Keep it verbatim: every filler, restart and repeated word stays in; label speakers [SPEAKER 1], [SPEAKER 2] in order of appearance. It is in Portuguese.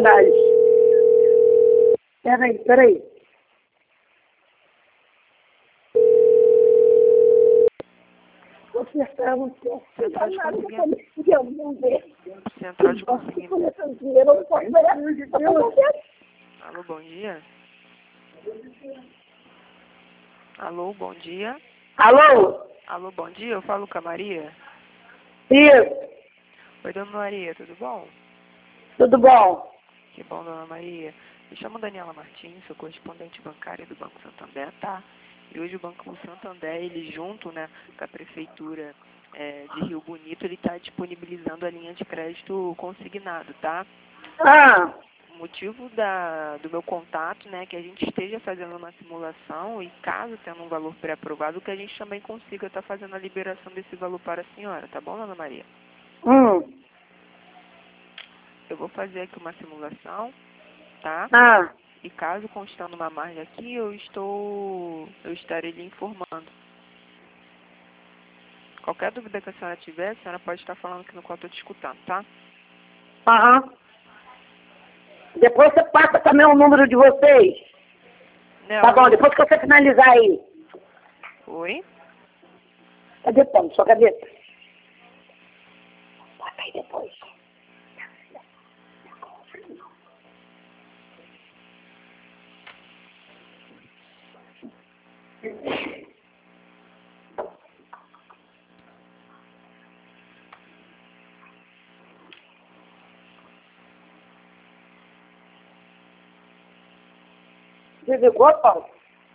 [SPEAKER 1] sacanagem. Peraí, peraí. Você está um pouco
[SPEAKER 2] Central de
[SPEAKER 1] nada
[SPEAKER 2] Consignação.
[SPEAKER 1] que eu não ver.
[SPEAKER 2] Central de Consignação.
[SPEAKER 1] Eu não posso ver.
[SPEAKER 2] Alô, bom dia. Alô, bom dia.
[SPEAKER 1] Alô?
[SPEAKER 2] Alô, bom dia. Eu falo com a Maria.
[SPEAKER 1] Isso.
[SPEAKER 2] Oi, dona Maria, tudo bom?
[SPEAKER 1] Tudo bom?
[SPEAKER 2] Que bom, dona Maria. Me chamo Daniela Martins, sou correspondente bancária do Banco Santander, tá? E hoje o Banco Santander, ele junto, né, com a Prefeitura é, de Rio Bonito, ele está disponibilizando a linha de crédito consignado, tá?
[SPEAKER 1] Ah,
[SPEAKER 2] O motivo da, do meu contato, né, é que a gente esteja fazendo uma simulação e caso tenha um valor pré-aprovado, que a gente também consiga estar fazendo a liberação desse valor para a senhora, tá bom, dona Maria?
[SPEAKER 1] hum,
[SPEAKER 2] Eu vou fazer aqui uma simulação, tá?
[SPEAKER 1] ah,
[SPEAKER 2] E caso constando uma margem aqui, eu estou, eu estarei lhe informando. Qualquer dúvida que a senhora tiver, a senhora pode estar falando aqui no qual eu estou te escutando, tá?
[SPEAKER 1] aham. Depois você passa também o número de vocês.
[SPEAKER 2] Né,
[SPEAKER 1] Tá bom,
[SPEAKER 2] o-
[SPEAKER 1] depois que você finalizar aí.
[SPEAKER 2] Oi?
[SPEAKER 1] Cadê, Tom? Sua cabeça? Bota aí depois. Desligou, Paulo?